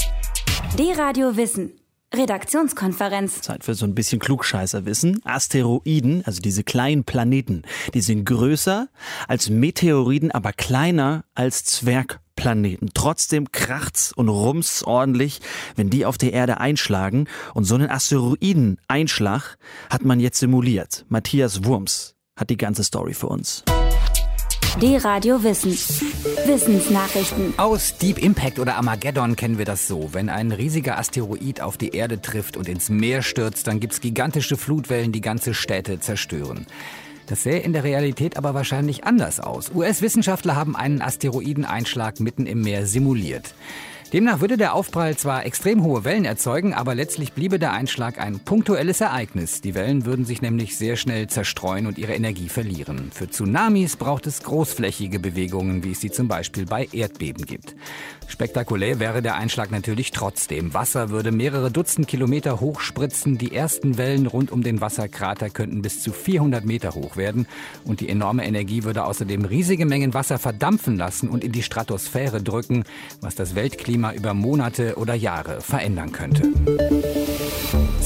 D-Radio Wissen. Redaktionskonferenz. Zeit für so ein bisschen Klugscheißerwissen. Asteroiden, also diese kleinen Planeten, die sind größer als Meteoriden, aber kleiner als Zwergplaneten. Trotzdem kracht's und rumst's ordentlich, wenn die auf der Erde einschlagen. Und so einen Asteroideneinschlag hat man jetzt simuliert. Matthias Wurms hat die ganze Story für uns. D-Radio Wissen. Wissensnachrichten. Aus Deep Impact oder Armageddon kennen wir das so. Wenn ein riesiger Asteroid auf die Erde trifft und ins Meer stürzt, dann gibt's gigantische Flutwellen, die ganze Städte zerstören. Das sähe in der Realität aber wahrscheinlich anders aus. US-Wissenschaftler haben einen Asteroideneinschlag mitten im Meer simuliert. Demnach würde der Aufprall zwar extrem hohe Wellen erzeugen, aber letztlich bliebe der Einschlag ein punktuelles Ereignis. Die Wellen würden sich nämlich sehr schnell zerstreuen und ihre Energie verlieren. Für Tsunamis braucht es großflächige Bewegungen, wie es sie zum Beispiel bei Erdbeben gibt. Spektakulär wäre der Einschlag natürlich trotzdem. Wasser würde mehrere Dutzend Kilometer hoch spritzen. Die ersten Wellen rund um den Wasserkrater könnten bis zu 400 Meter hoch werden. Und die enorme Energie würde außerdem riesige Mengen Wasser verdampfen lassen und in die Stratosphäre drücken, was das Weltklima über Monate oder Jahre verändern könnte.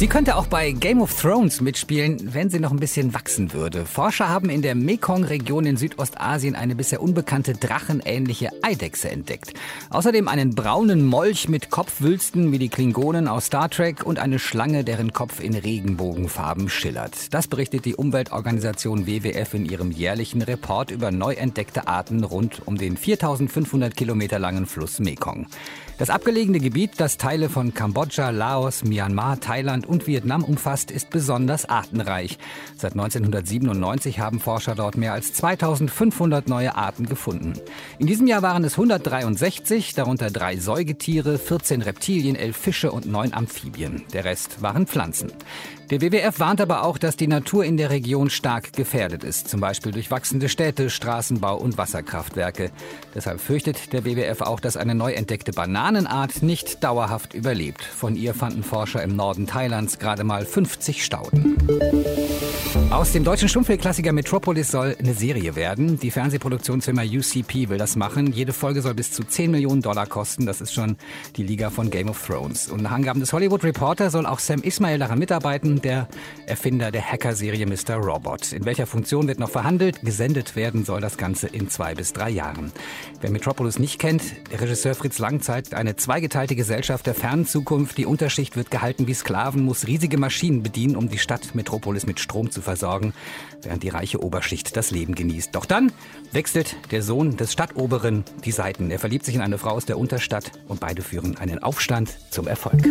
Sie könnte auch bei Game of Thrones mitspielen, wenn sie noch ein bisschen wachsen würde. Forscher haben in der Mekong-Region in Südostasien eine bisher unbekannte drachenähnliche Eidechse entdeckt. Außerdem einen braunen Molch mit Kopfwülsten wie die Klingonen aus Star Trek und eine Schlange, deren Kopf in Regenbogenfarben schillert. Das berichtet die Umweltorganisation WWF in ihrem jährlichen Report über neu entdeckte Arten rund um den 4.500 Kilometer langen Fluss Mekong. Das abgelegene Gebiet, das Teile von Kambodscha, Laos, Myanmar, Thailand und Vietnam umfasst, ist besonders artenreich. Seit 1997 haben Forscher dort mehr als 2500 neue Arten gefunden. In diesem Jahr waren es 163, darunter 3 Säugetiere, 14 Reptilien, 11 Fische und 9 Amphibien. Der Rest waren Pflanzen. Der WWF warnt aber auch, dass die Natur in der Region stark gefährdet ist, zum Beispiel durch wachsende Städte, Straßenbau und Wasserkraftwerke. Deshalb fürchtet der WWF auch, dass eine neu entdeckte Bananenart nicht dauerhaft überlebt. Von ihr fanden Forscher im Norden Thailands gerade mal 50 Stauden. Aus dem deutschen Stummfilmklassiker Metropolis soll eine Serie werden. Die Fernsehproduktionsfirma UCP will das machen. Jede Folge soll bis zu $10 Millionen kosten. Das ist schon die Liga von Game of Thrones. Und nach Angaben des Hollywood Reporter soll auch Sam Ismail daran mitarbeiten, der Erfinder der Hacker-Serie Mr. Robot. In welcher Funktion wird noch verhandelt? Gesendet werden soll das Ganze in 2 bis 3 Jahren. Wer Metropolis nicht kennt, der Regisseur Fritz Lang zeigt eine zweigeteilte Gesellschaft der fernen Zukunft. Die Unterschicht wird gehalten wie Sklaven, muss riesige Maschinen bedienen, um die Stadt Metropolis mit Strom zu versorgen, während die reiche Oberschicht das Leben genießt. Doch dann wechselt der Sohn des Stadtoberen die Seiten. Er verliebt sich in eine Frau aus der Unterstadt und beide führen einen Aufstand zum Erfolg.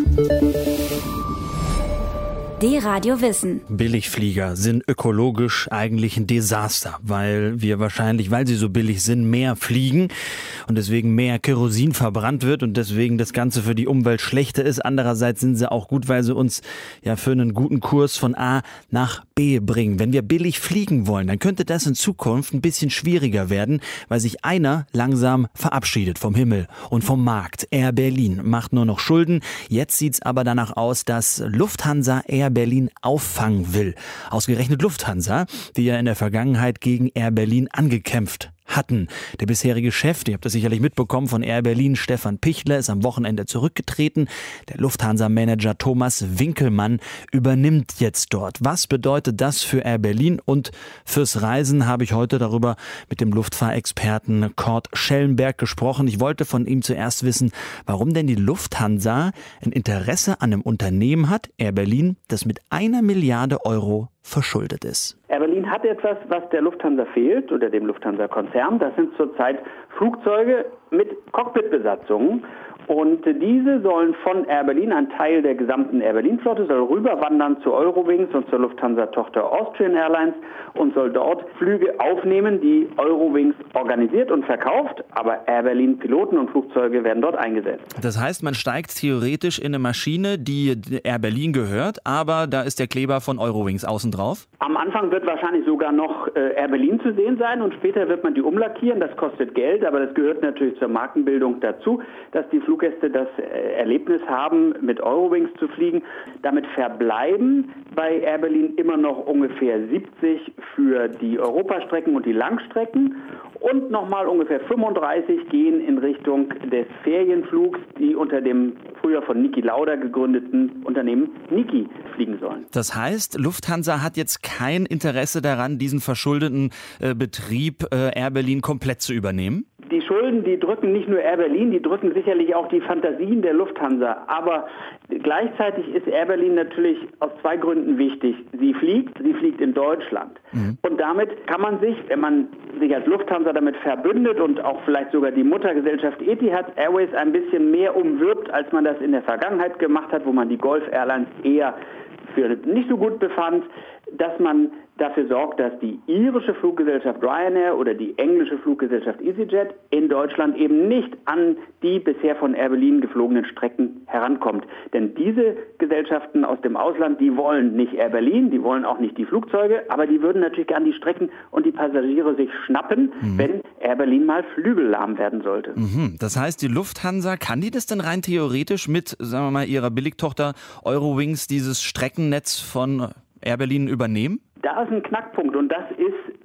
D-Radio Wissen. Billigflieger sind ökologisch eigentlich ein Desaster, weil sie so billig sind, mehr fliegen und deswegen mehr Kerosin verbrannt wird und deswegen das Ganze für die Umwelt schlechter ist. Andererseits sind sie auch gut, weil sie uns ja für einen guten Kurs von A nach B bringen. Wenn wir billig fliegen wollen, dann könnte das in Zukunft ein bisschen schwieriger werden, weil sich einer langsam verabschiedet vom Himmel und vom Markt. Air Berlin macht nur noch Schulden. Jetzt sieht's aber danach aus, dass Lufthansa Air Berlin auffangen will. Ausgerechnet Lufthansa, die ja in der Vergangenheit gegen Air Berlin angekämpft hatten. Der bisherige Chef, ihr habt das sicherlich mitbekommen, von Air Berlin, Stefan Pichler, ist am Wochenende zurückgetreten. Der Lufthansa-Manager Thomas Winkelmann übernimmt jetzt dort. Was bedeutet das für Air Berlin und fürs Reisen? Habe ich heute darüber mit dem Luftfahrexperten Kurt Schellenberg gesprochen. Ich wollte von ihm zuerst wissen, warum denn die Lufthansa ein Interesse an einem Unternehmen hat, Air Berlin, das mit 1 Milliarde Euro verschuldet ist. Air Berlin hat etwas, was der Lufthansa fehlt oder dem Lufthansa-Konzern. Das sind zurzeit Flugzeuge mit Cockpitbesatzungen. Und diese sollen von Air Berlin, ein Teil der gesamten Air Berlin-Flotte, soll rüberwandern zu Eurowings und zur Lufthansa-Tochter Austrian Airlines und soll dort Flüge aufnehmen, die Eurowings organisiert und verkauft. Aber Air Berlin-Piloten und Flugzeuge werden dort eingesetzt. Das heißt, man steigt theoretisch in eine Maschine, die Air Berlin gehört, aber da ist der Kleber von Eurowings außen drauf? Am Anfang wird wahrscheinlich sogar noch Air Berlin zu sehen sein und später wird man die umlackieren. Das kostet Geld, aber das gehört natürlich zur Markenbildung dazu, dass die Fluggäste das Erlebnis haben, mit Eurowings zu fliegen. Damit verbleiben bei Air Berlin immer noch ungefähr 70 für die Europastrecken und die Langstrecken und nochmal ungefähr 35 gehen in Richtung des Ferienflugs, die unter dem früher von Niki Lauda gegründeten Unternehmen Niki fliegen sollen. Das heißt, Lufthansa hat jetzt kein Interesse daran, diesen verschuldeten Betrieb Air Berlin komplett zu übernehmen? Die Schulden, die drücken nicht nur Air Berlin, die drücken sicherlich auch die Fantasien der Lufthansa. Aber gleichzeitig ist Air Berlin natürlich aus 2 Gründen wichtig. Sie fliegt in Deutschland. Und damit kann man sich, wenn man sich als Lufthansa damit verbündet und auch vielleicht sogar die Muttergesellschaft Etihad Airways ein bisschen mehr umwirbt, als man das in der Vergangenheit gemacht hat, wo man die Gulf Airlines eher für nicht so gut befand, dass man dafür sorgt, dass die irische Fluggesellschaft Ryanair oder die englische Fluggesellschaft EasyJet in Deutschland eben nicht an die bisher von Air Berlin geflogenen Strecken herankommt. Denn diese Gesellschaften aus dem Ausland, die wollen nicht Air Berlin, die wollen auch nicht die Flugzeuge, aber die würden natürlich gerne die Strecken und die Passagiere sich schnappen, wenn Air Berlin mal flügellahm werden sollte. Das heißt, die Lufthansa, kann die das denn rein theoretisch mit, sagen wir mal, ihrer Billigtochter Eurowings dieses Streckennetz von Air Berlin übernehmen? Da ist ein Knackpunkt und das ist,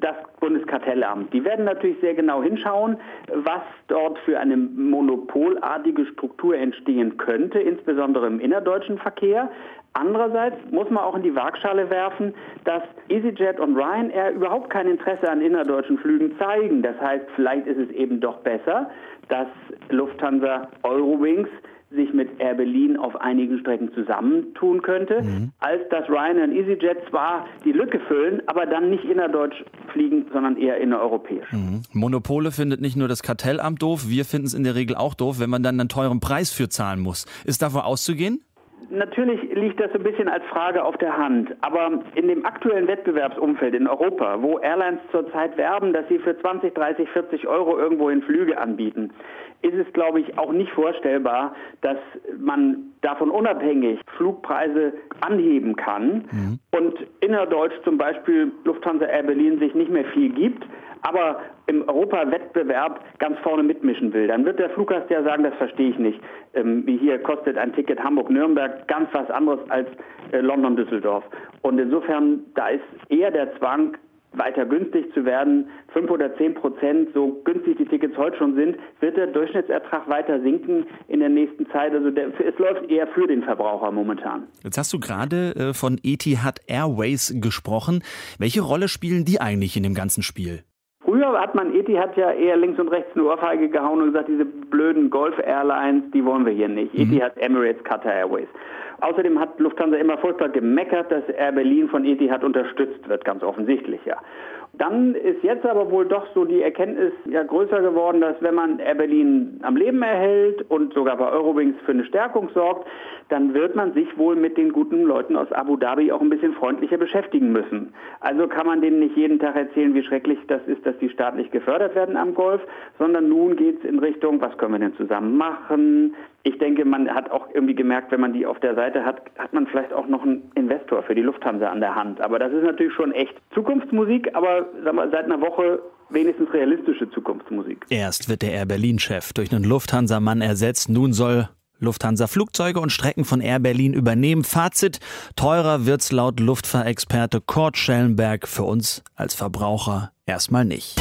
das Bundeskartellamt. Die werden natürlich sehr genau hinschauen, was dort für eine monopolartige Struktur entstehen könnte, insbesondere im innerdeutschen Verkehr. Andererseits muss man auch in die Waagschale werfen, dass EasyJet und Ryanair überhaupt kein Interesse an innerdeutschen Flügen zeigen. Das heißt, vielleicht ist es eben doch besser, dass Lufthansa Eurowings sich mit Air Berlin auf einigen Strecken zusammentun könnte, als dass Ryanair und EasyJet zwar die Lücke füllen, aber dann nicht innerdeutsch fliegen, sondern eher innereuropäisch. Monopole findet nicht nur das Kartellamt doof, wir finden es in der Regel auch doof, wenn man dann einen teuren Preis für zahlen muss. Ist davon auszugehen? Natürlich liegt das so ein bisschen als Frage auf der Hand, aber in dem aktuellen Wettbewerbsumfeld in Europa, wo Airlines zurzeit werben, dass sie für 20, 30, 40 Euro irgendwohin Flüge anbieten, ist es, glaube ich, auch nicht vorstellbar, dass man davon unabhängig Flugpreise anheben kann und innerdeutsch zum Beispiel Lufthansa Air Berlin sich nicht mehr viel gibt, aber im Europa-Wettbewerb ganz vorne mitmischen will. Dann wird der Fluggast ja sagen, das verstehe ich nicht. Wie hier kostet ein Ticket Hamburg-Nürnberg ganz was anderes als London-Düsseldorf. Und insofern, da ist eher der Zwang, weiter günstig zu werden. 5 oder 10%, so günstig die Tickets heute schon sind, wird der Durchschnittsertrag weiter sinken in der nächsten Zeit. Also es läuft eher für den Verbraucher momentan. Jetzt hast du gerade von Etihad Airways gesprochen. Welche Rolle spielen die eigentlich in dem ganzen Spiel? Früher hat man Etihad ja eher links und rechts eine Ohrfeige gehauen und gesagt, diese blöden Golf-Airlines, die wollen wir hier nicht. Etihad, Emirates, Qatar Airways. Außerdem hat Lufthansa immer furchtbar gemeckert, dass Air Berlin von Etihad unterstützt wird, ganz offensichtlich, ja. Dann ist jetzt aber wohl doch so die Erkenntnis ja größer geworden, dass wenn man Air Berlin am Leben erhält und sogar bei Eurowings für eine Stärkung sorgt, dann wird man sich wohl mit den guten Leuten aus Abu Dhabi auch ein bisschen freundlicher beschäftigen müssen. Also kann man denen nicht jeden Tag erzählen, wie schrecklich das ist, dass die staatlich gefördert werden am Golf, sondern nun geht es in Richtung, was können wir denn zusammen machen? Ich denke, man hat auch irgendwie gemerkt, wenn man die auf der Seite hat, hat man vielleicht auch noch einen Investor für die Lufthansa an der Hand. Aber das ist natürlich schon echt Zukunftsmusik, aber sagen wir, seit einer Woche wenigstens realistische Zukunftsmusik. Erst wird der Air Berlin-Chef durch einen Lufthansa-Mann ersetzt. Nun soll Lufthansa Flugzeuge und Strecken von Air Berlin übernehmen. Fazit: teurer wird's laut Luftfahrexperte Kurt Schellenberg für uns als Verbraucher erstmal nicht.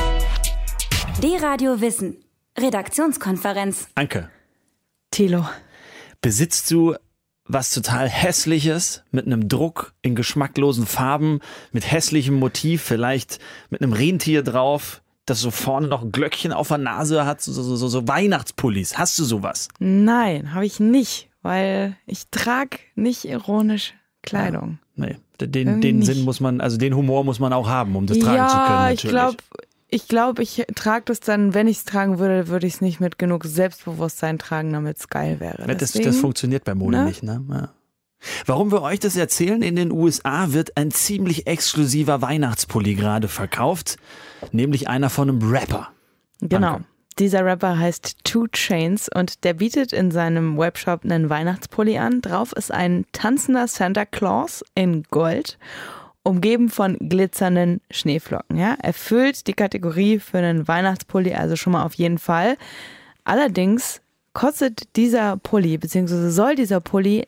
D-Radio Wissen. Redaktionskonferenz. Anke. Thilo. Besitzt du was total Hässliches mit einem Druck in geschmacklosen Farben, mit hässlichem Motiv, vielleicht mit einem Rentier drauf, das so vorne noch ein Glöckchen auf der Nase hat, so Weihnachtspullis? Hast du sowas? Nein, habe ich nicht, weil ich trage nicht ironisch Kleidung. Ja, nee, den Sinn muss man, also den Humor muss man auch haben, um das tragen zu können. Natürlich. Ich glaube, ich trage das dann, wenn ich es tragen würde, würde ich es nicht mit genug Selbstbewusstsein tragen, damit es geil wäre. Das funktioniert bei Mode nicht, ne? Ja. Warum wir euch das erzählen, in den USA wird ein ziemlich exklusiver Weihnachtspulli gerade verkauft, nämlich einer von einem Rapper. Genau. Anke. Dieser Rapper heißt 2 Chainz und der bietet in seinem Webshop einen Weihnachtspulli an. Drauf ist ein tanzender Santa Claus in Gold, umgeben von glitzernden Schneeflocken. Ja? Erfüllt die Kategorie für einen Weihnachtspulli also schon mal auf jeden Fall. Allerdings kostet dieser Pulli, beziehungsweise soll dieser Pulli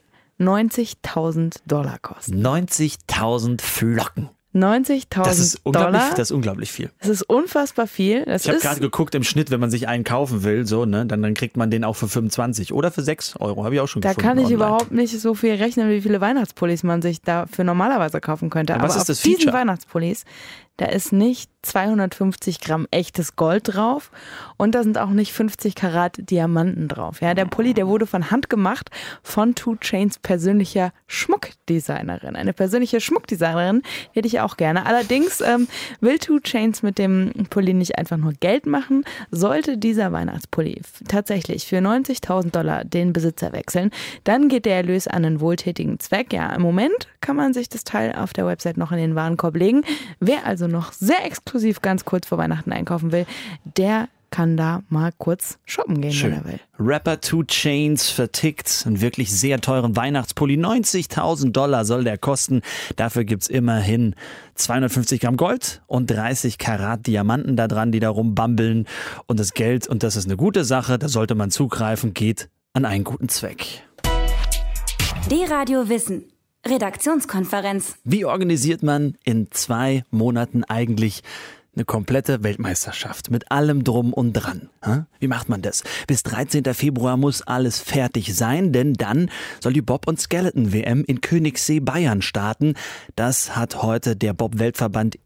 $90.000 kosten. 90.000 Flocken. 90.000 Das ist unglaublich viel. Das ist unfassbar viel. Ich habe gerade geguckt im Schnitt, wenn man sich einen kaufen will, so, ne, dann kriegt man den auch für 25 oder für 6 Euro, habe ich auch schon gefunden. Da kann ich online. überhaupt nicht so viel rechnen, wie viele Weihnachtspullis man sich dafür normalerweise kaufen könnte. Ja, aber was ist auf das diesen Feature? Weihnachtspullis, da ist nicht 250 Gramm echtes Gold drauf und da sind auch nicht 50 Karat Diamanten drauf. Ja, der Pulli, der wurde von Hand gemacht von 2 Chainz persönlicher Schmuckdesignerin. Eine persönliche Schmuckdesignerin hätte ich auch gerne. Allerdings will 2 Chainz mit dem Pulli nicht einfach nur Geld machen. Sollte dieser Weihnachtspulli tatsächlich für $90.000 den Besitzer wechseln, dann geht der Erlös an einen wohltätigen Zweck. Ja, im Moment kann man sich das Teil auf der Website noch in den Warenkorb legen. Wer also noch sehr exklusiv ganz kurz vor Weihnachten einkaufen will, der kann da mal kurz shoppen gehen, wenn er will. Rapper 2 Chainz vertickt einen wirklich sehr teuren Weihnachtspulli. $90.000 soll der kosten. Dafür gibt's immerhin 250 Gramm Gold und 30 Karat Diamanten da dran, die da rumbambeln. Und das Geld, und das ist eine gute Sache, da sollte man zugreifen, geht an einen guten Zweck. D-Radio Wissen. Redaktionskonferenz. Wie organisiert man in 2 Monaten eigentlich Eine komplette Weltmeisterschaft mit allem drum und dran. Wie macht man das? Bis 13. Februar muss alles fertig sein, denn dann soll die Bob- und Skeleton-WM in Königssee, Bayern starten. Das hat heute der Bob-Weltverband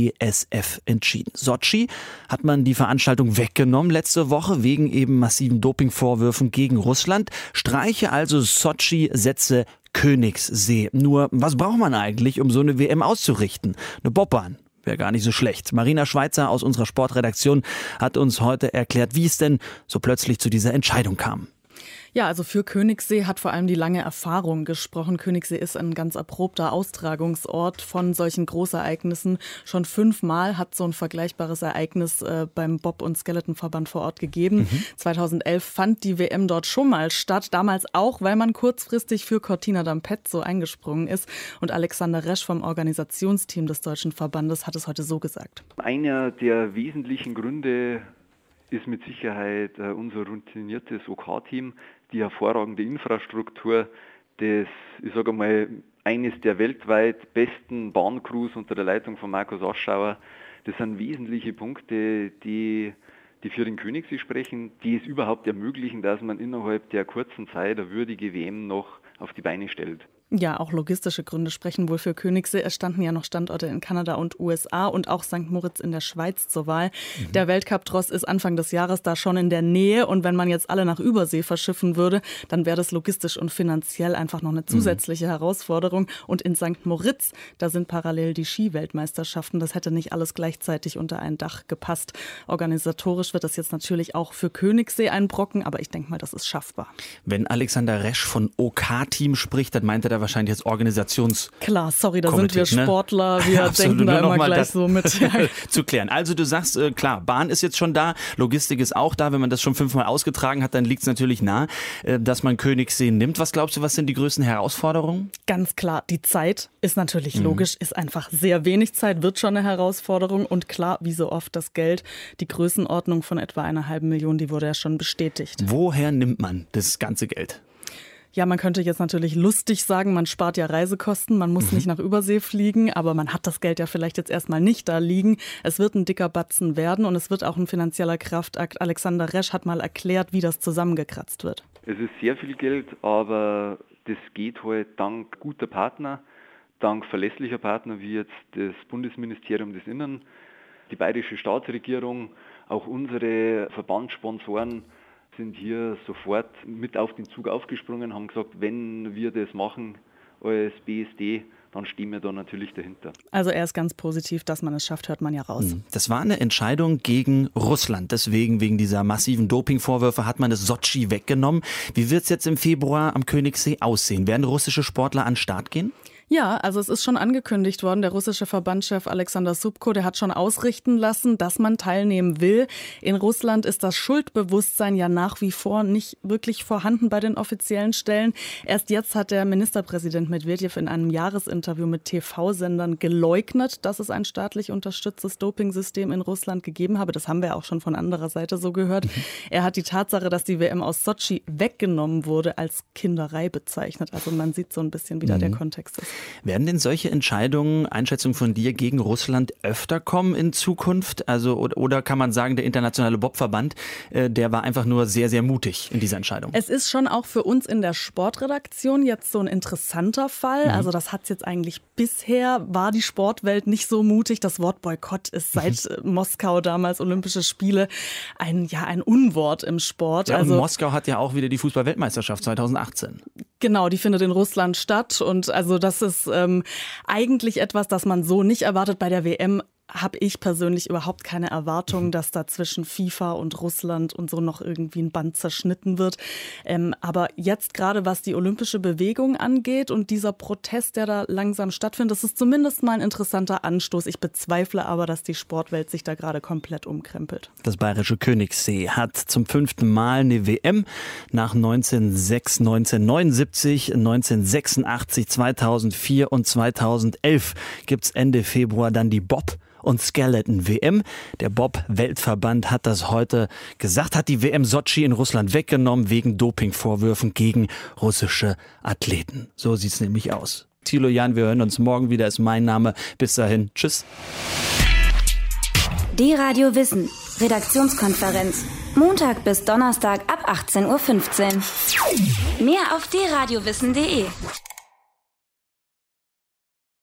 IBSF entschieden. Sotschi hat man die Veranstaltung weggenommen letzte Woche wegen eben massiven Dopingvorwürfen gegen Russland. Streiche also Sotschi, setze Königssee. Nur, was braucht man eigentlich, um so eine WM auszurichten? Eine Bobbahn. Wäre gar nicht so schlecht. Marina Schweizer aus unserer Sportredaktion hat uns heute erklärt, wie es denn so plötzlich zu dieser Entscheidung kam. Ja, also für Königssee hat vor allem die lange Erfahrung gesprochen. Königssee ist ein ganz erprobter Austragungsort von solchen Großereignissen. Schon 5-mal hat so ein vergleichbares Ereignis beim Bob- und Skeletonverband vor Ort gegeben. 2011 fand die WM dort schon mal statt. Damals auch, weil man kurzfristig für Cortina d'Ampezzo eingesprungen ist. Und Alexander Resch vom Organisationsteam des Deutschen Verbandes hat es heute so gesagt. Einer der wesentlichen Gründe ist mit Sicherheit unser routiniertes OK-Team, die hervorragende Infrastruktur, das, ich sage mal, eines der weltweit besten Bahncrews unter der Leitung von Markus Aschauer. Das sind wesentliche Punkte, die für den Königssee sprechen, die es überhaupt ermöglichen, dass man innerhalb der kurzen Zeit eine würdige WM noch auf die Beine stellt. Ja, auch logistische Gründe sprechen wohl für Königssee. Es standen ja noch Standorte in Kanada und USA und auch St. Moritz in der Schweiz zur Wahl. Der Weltcup-Tross ist Anfang des Jahres da schon in der Nähe und wenn man jetzt alle nach Übersee verschiffen würde, dann wäre das logistisch und finanziell einfach noch eine zusätzliche Herausforderung. Und in St. Moritz, da sind parallel die Ski-Weltmeisterschaften. Das hätte nicht alles gleichzeitig unter ein Dach gepasst. Organisatorisch wird das jetzt natürlich auch für Königssee ein Brocken, aber ich denke mal, das ist schaffbar. Wenn Alexander Resch von OK-Team spricht, dann meint er da wahrscheinlich jetzt Organisations... Klar, sorry, da sind wir Sportler, wir denken da immer gleich so mit. Zu klären. Also du sagst, klar, Bahn ist jetzt schon da, Logistik ist auch da. Wenn man das schon 5-mal ausgetragen hat, dann liegt es natürlich nah, dass man Königssee nimmt. Was glaubst du, was sind die größten Herausforderungen? Ganz klar, die Zeit ist natürlich logisch, ist einfach sehr wenig Zeit, wird schon eine Herausforderung. Und klar, wie so oft das Geld, die Größenordnung von etwa 500.000, die wurde ja schon bestätigt. Woher nimmt man das ganze Geld? Ja, man könnte jetzt natürlich lustig sagen, man spart ja Reisekosten, man muss nicht nach Übersee fliegen, aber man hat das Geld ja vielleicht jetzt erstmal nicht da liegen. Es wird ein dicker Batzen werden und es wird auch ein finanzieller Kraftakt. Alexander Resch hat mal erklärt, wie das zusammengekratzt wird. Es ist sehr viel Geld, aber das geht halt dank guter Partner, dank verlässlicher Partner wie jetzt das Bundesministerium des Innern, die bayerische Staatsregierung, auch unsere Verbandssponsoren sind hier sofort mit auf den Zug aufgesprungen, haben gesagt, wenn wir das machen als BSD, dann stehen wir da natürlich dahinter. Also er ist ganz positiv, dass man es schafft, hört man ja raus. Das war eine Entscheidung gegen Russland. Deswegen, wegen dieser massiven Dopingvorwürfe, hat man das Sotschi weggenommen. Wie wird es jetzt im Februar am Königssee aussehen? Werden russische Sportler an den Start gehen? Ja, also es ist schon angekündigt worden, der russische Verbandschef Alexander Subko, der hat schon ausrichten lassen, dass man teilnehmen will. In Russland ist das Schuldbewusstsein ja nach wie vor nicht wirklich vorhanden bei den offiziellen Stellen. Erst jetzt hat der Ministerpräsident Medvedev in einem Jahresinterview mit TV-Sendern geleugnet, dass es ein staatlich unterstütztes Dopingsystem in Russland gegeben habe. Das haben wir auch schon von anderer Seite so gehört. Er hat die Tatsache, dass die WM aus Sotschi weggenommen wurde, als Kinderei bezeichnet. Also man sieht so ein bisschen, wie da der Kontext ist. Werden denn solche Entscheidungen, Einschätzung von dir, gegen Russland öfter kommen in Zukunft? Also, oder kann man sagen, der internationale Bobverband, der war einfach nur sehr, sehr mutig in dieser Entscheidung? Es ist schon auch für uns in der Sportredaktion jetzt so ein interessanter Fall. Also das hat es jetzt eigentlich bisher, war die Sportwelt nicht so mutig. Das Wort Boykott ist seit Moskau damals, Olympische Spiele, ein Unwort im Sport. Ja, und Moskau hat ja auch wieder die Fußball-Weltmeisterschaft 2018. Genau, die findet in Russland statt und also das ist eigentlich etwas, das man so nicht erwartet. Bei der WM habe ich persönlich überhaupt keine Erwartung, dass da zwischen FIFA und Russland und so noch irgendwie ein Band zerschnitten wird. Aber jetzt gerade, was die olympische Bewegung angeht und dieser Protest, der da langsam stattfindet, das ist zumindest mal ein interessanter Anstoß. Ich bezweifle aber, dass die Sportwelt sich da gerade komplett umkrempelt. Das bayerische Königssee hat zum 5. Mal eine WM nach 1979, 1986, 2004 und 2011 gibt's Ende Februar dann die Bob- und Skeleton-WM. Der Bob-Weltverband hat das heute gesagt, hat die WM Sotschi in Russland weggenommen wegen Dopingvorwürfen gegen russische Athleten. So sieht's nämlich aus. Thilo Jahn, wir hören uns morgen wieder, ist mein Name. Bis dahin, tschüss. D-Radio Wissen, Redaktionskonferenz. Montag bis Donnerstag ab 18:15 Uhr. Mehr auf dradiowissen.de.